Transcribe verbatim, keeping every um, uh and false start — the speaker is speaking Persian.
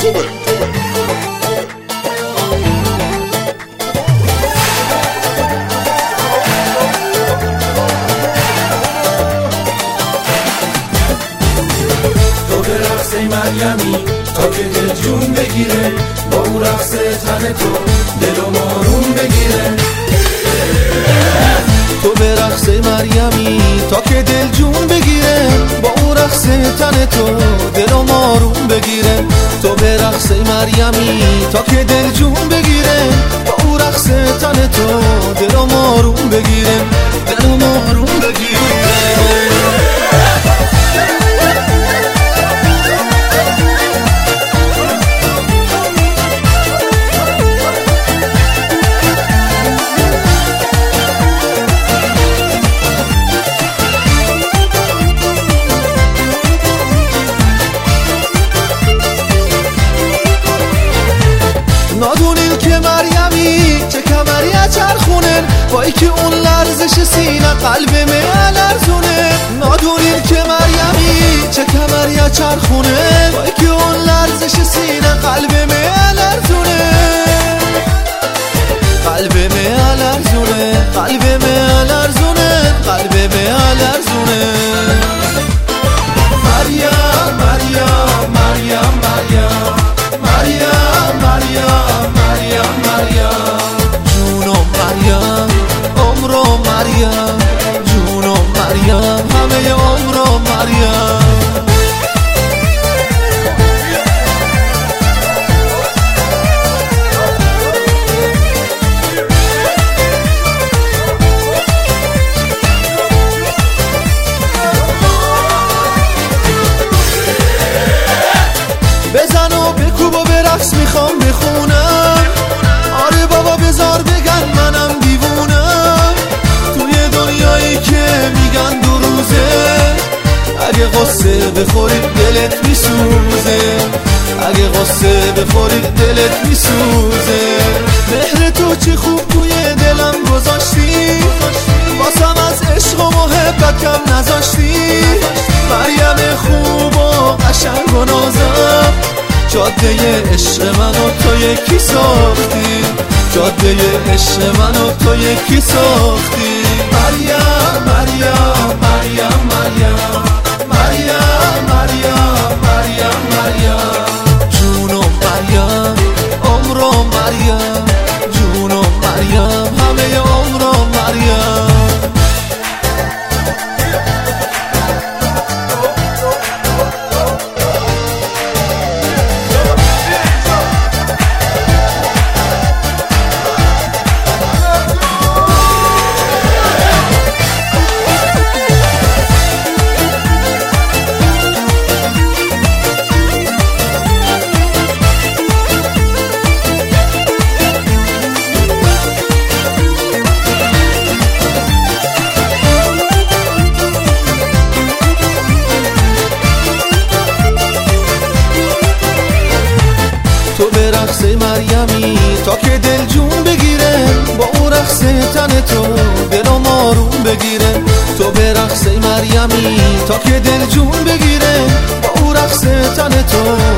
تو به رقص مریمی تا که دل جون بگیره، با اون رقص تن تو دلم آروم بگیره. تو به رقص مریمی تا که دل جون بگیره، با اون رقص تن تو دلم آروم بگیره. تو به رقص مریمی تا که دل جون بگیره، با اون رقص تن تو دلم آروم بگیره، دلم آروم بگیره. نادونین که مریمی چه کمری چرخونه، وای که اون لرزش سینه قلب من لرزونه. نادونین که مریمی چه کمری چرخونه، وای که اون لرزش سینه قلب من لرزونه، قلب من لرزونه، قلب من لرزونه، قلب من لرزونه. مریم مریم مریم مریم مریم مریم مریم مریم جونم مریم، عمرم مریم، جونم مریم، همه عمرم مریم. بزن و بکوب و برقص میخوام بخونم، آره بابا بذار بگن منم دیوونم. توی دنیایی که میگن دو روزه، اگه قصه بخوری دلت میسوزه، اگه قصه بخوری دلت میسوزه. مهر تو چه خوب توی دلم گذاشتی، واسم از عشق و محبت کم نذاشتی. مریم خوب و قشنگ و نازم، جاده عشق منو تو یکی ساختی، جاده عشق منو تو یکی ساختی. مریم مریم مریم مریم مریم مریم مریم مریم جونم مریم، عمرم مریم، جونم مریم، همه عمرم مریم. تو به رقص مریمی تا که دل جون بگیره، با اون رقص تن تو دلم آروم بگیره. تو به رقص مریمی تا که دل جون بگیره، با اون رقص تن تو